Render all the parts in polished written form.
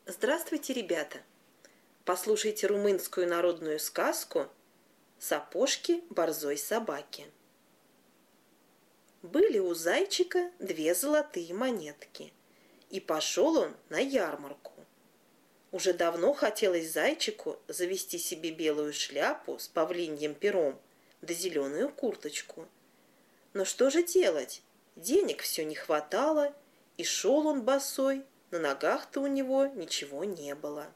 Здравствуйте, ребята! Послушайте румынскую народную сказку «Сапожки борзой собаки». Были у зайчика 2 золотые монетки, и пошел он на ярмарку. Уже давно хотелось зайчику завести себе белую шляпу с павлиньим пером да зеленую курточку. Но что же делать? Денег все не хватало, и шел он босой, на ногах-то у него ничего не было.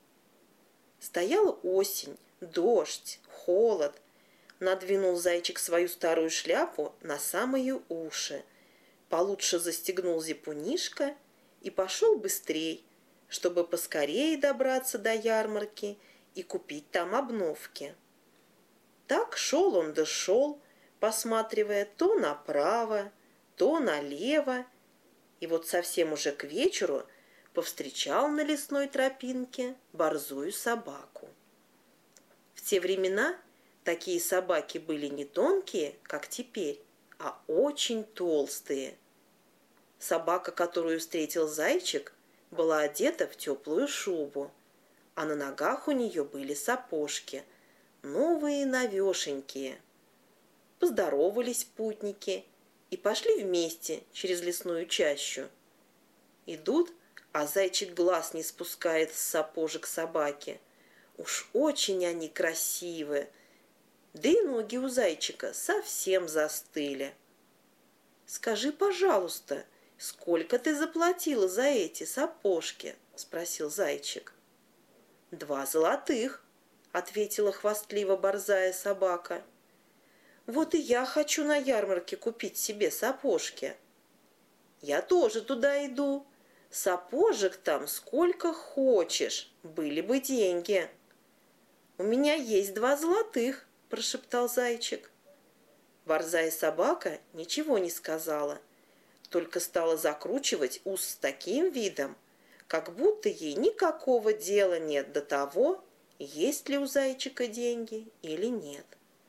Стояла осень, дождь, холод. Надвинул зайчик свою старую шляпу на самые уши, получше застегнул зипунишко и пошел быстрей, чтобы поскорее добраться до ярмарки и купить там обновки. Так шел он да шел, посматривая то направо, то налево, и вот совсем уже к вечеру повстречал на лесной тропинке борзую собаку. В те времена такие собаки были не тонкие, как теперь, а очень толстые. Собака, которую встретил зайчик, была одета в теплую шубу, а на ногах у нее были сапожки, новые новешенькие. Поздоровались путники и пошли вместе через лесную чащу. Идут, а зайчик глаз не спускает с сапожек собаки. Уж очень они красивые, да и ноги у зайчика совсем застыли. «Скажи, пожалуйста, сколько ты заплатила за эти сапожки?» – спросил зайчик. «2 золотых», – ответила хвастливо борзая собака. «Вот и я хочу на ярмарке купить себе сапожки». «Я тоже туда иду. Сапожек там сколько хочешь, были бы деньги». «У меня есть 2 золотых», – прошептал зайчик. Борзая собака ничего не сказала, только стала закручивать ус с таким видом, как будто ей никакого дела нет до того, есть ли у зайчика деньги или нет.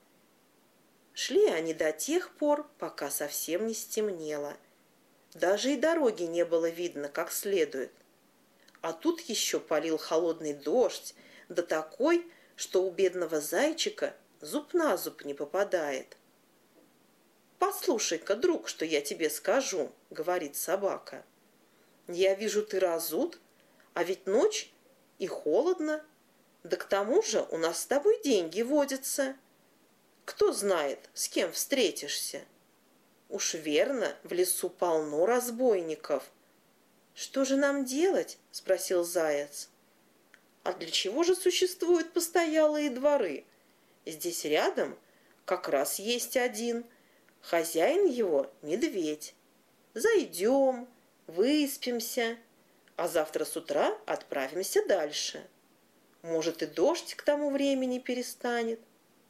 Шли они до тех пор, пока совсем не стемнело. Даже и дороги не было видно как следует. А тут еще полил холодный дождь, да такой, что у бедного зайчика зуб на зуб не попадает. «Послушай-ка, друг, что я тебе скажу», — говорит собака. «Я вижу, ты разут, а ведь ночь и холодно, да к тому же у нас с тобой деньги водятся. Кто знает, с кем встретишься? Уж верно, в лесу полно разбойников». «Что же нам делать?» – спросил заяц. «А для чего же существуют постоялые дворы? Здесь рядом как раз есть один. Хозяин его – медведь. Зайдем, выспимся, а завтра с утра отправимся дальше. Может, и дождь к тому времени перестанет».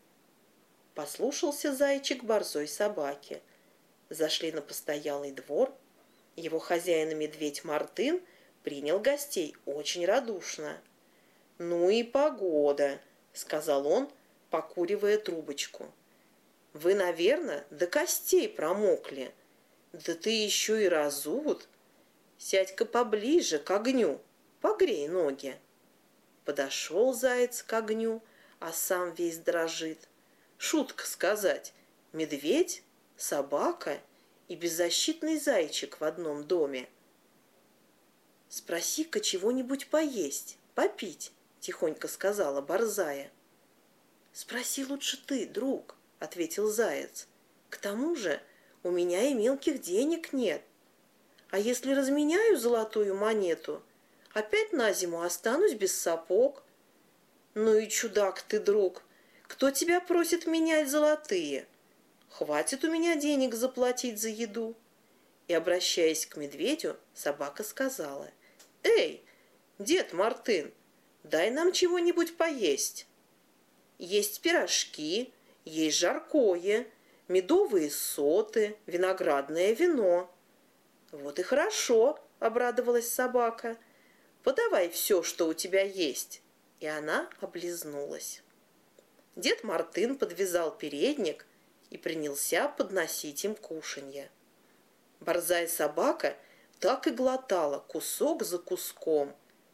Послушался зайчик борзой собаки. Зашли на постоялый двор. Его хозяин медведь Мартын принял гостей очень радушно. «Ну и погода», — сказал он, покуривая трубочку. «Вы, наверное, до костей промокли. Да ты еще и разут. Сядь-ка поближе к огню, погрей ноги». Подошел заяц к огню, а сам весь дрожит. Шутка сказать, медведь, собака и беззащитный зайчик в одном доме. «Спроси-ка чего-нибудь поесть, попить», — тихонько сказала борзая. «Спроси лучше ты, друг», — ответил заяц. «К тому же у меня и мелких денег нет. А если разменяю золотую монету, опять на зиму останусь без сапог». «Ну и чудак ты, друг, кто тебя просит менять золотые? Хватит у меня денег заплатить за еду». И, обращаясь к медведю, собака сказала: «Эй, дед Мартын, дай нам чего-нибудь поесть. Есть пирожки, есть жаркое, медовые соты, виноградное вино». «Вот и хорошо», — обрадовалась собака. «Подавай все, что у тебя есть». И она облизнулась. Дед Мартын подвязал передник и принялся подносить им кушанье. Борзая собака так и глотала кусок за куском,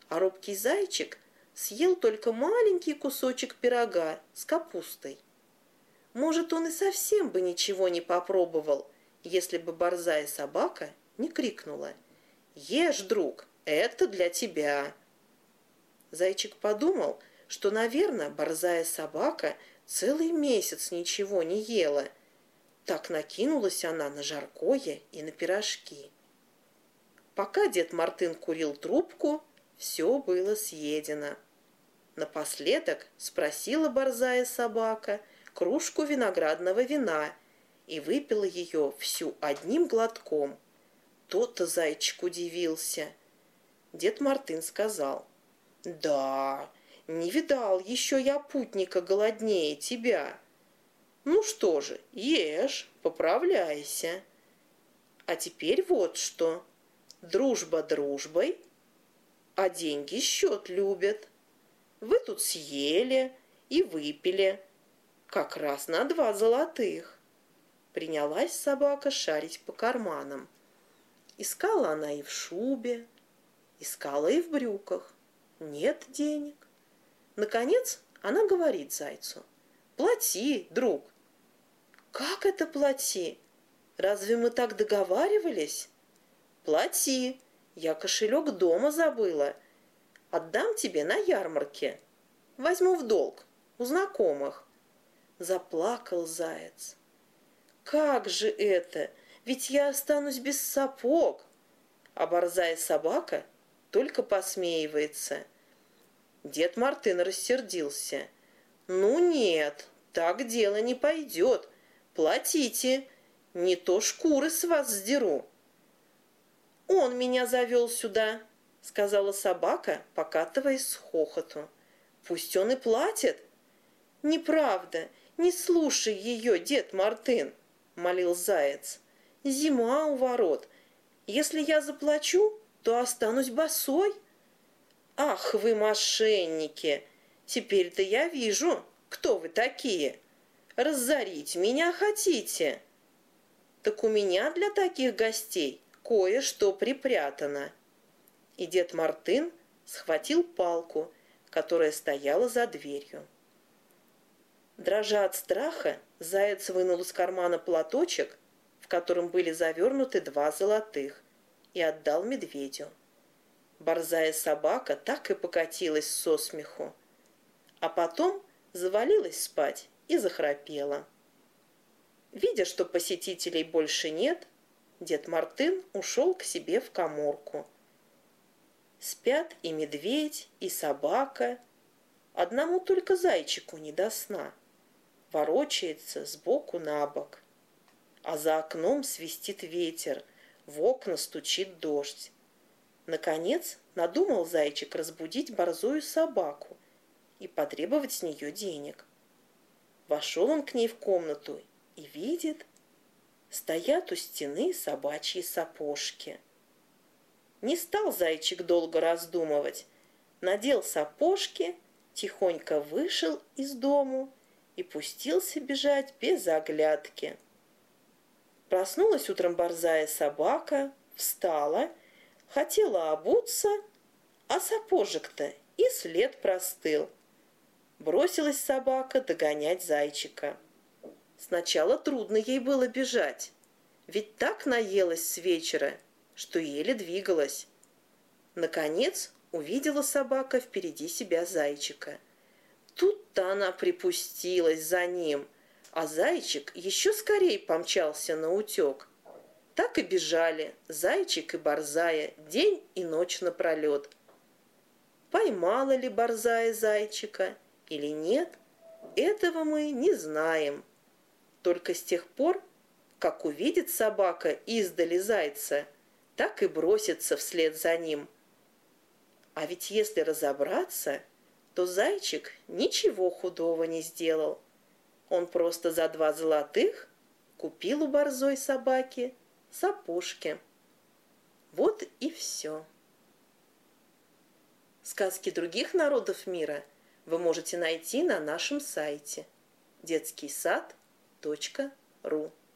а робкий зайчик съел только маленький кусочек пирога с капустой. Может, он и совсем бы ничего не попробовал, если бы борзая собака не крикнула: «Ешь, друг, это для тебя!» Зайчик подумал, что, наверное, борзая собака целый месяц ничего не ела. Так накинулась она на жаркое и на пирожки. Пока дед Мартын курил трубку, все было съедено. Напоследок спросила борзая собака кружку виноградного вина и выпила ее всю одним глотком. То-то зайчик удивился. Дед Мартын сказал: «Да, не видал еще я путника голоднее тебя. Ну что же, ешь, поправляйся. А теперь вот что. Дружба дружбой, а деньги счет любят. Вы тут съели и выпили, как раз на 2 золотых». Принялась собака шарить по карманам. Искала она и в шубе, искала и в брюках. Нет денег. Наконец она говорит зайцу: «Плати, друг». «Как это плати? Разве мы так договаривались?» «Плати, я кошелек дома забыла. Отдам тебе на ярмарке. Возьму в долг у знакомых». Заплакал заяц. «Как же это? Ведь я останусь без сапог». А борзая собака только посмеивается. Дед Мартын рассердился. «Ну нет, так дело не пойдет. Платите, не то шкуры с вас сдеру». «Он меня завел сюда», — сказала собака, покатываясь с хохоту. «Пусть он и платит». «Неправда, не слушай ее, дед Мартын», — молил заяц. «Зима у ворот. Если я заплачу, то останусь босой». «Ах вы, мошенники! Теперь-то я вижу, кто вы такие. Разорить меня хотите? Так у меня для таких гостей кое-что припрятано». И дед Мартын схватил палку, которая стояла за дверью. Дрожа от страха, заяц вынул из кармана платочек, в котором были завернуты 2 золотых, и отдал медведю. Борзая собака так и покатилась со смеху, а потом завалилась спать и захрапела. Видя, что посетителей больше нет, дед Мартын ушел к себе в каморку. Спят и медведь, и собака. Одному только зайчику не до сна. Ворочается сбоку на бок. А за окном свистит ветер, в окна стучит дождь. Наконец надумал зайчик разбудить борзую собаку и потребовать с нее денег. Вошел он к ней в комнату и видит, стоят у стены собачьи сапожки. Не стал зайчик долго раздумывать, надел сапожки, тихонько вышел из дому и пустился бежать без оглядки. Проснулась утром борзая собака, встала, хотела обуться, а сапожек-то и след простыл. Бросилась собака догонять зайчика. Сначала трудно ей было бежать, ведь так наелась с вечера, что еле двигалась. Наконец увидела собака впереди себя зайчика. Тут-то она припустилась за ним, а зайчик еще скорее помчался наутек. Так и бежали зайчик и борзая день и ночь напролет. Поймала ли борзая зайчика или нет, этого мы не знаем. Только с тех пор, как увидит собака издали зайца, так и бросится вслед за ним. А ведь если разобраться, то зайчик ничего худого не сделал. Он просто за 2 золотых купил у борзой собаки сапожки. Вот и все. Сказки других народов мира вы можете найти на нашем сайте детскийсад.ру.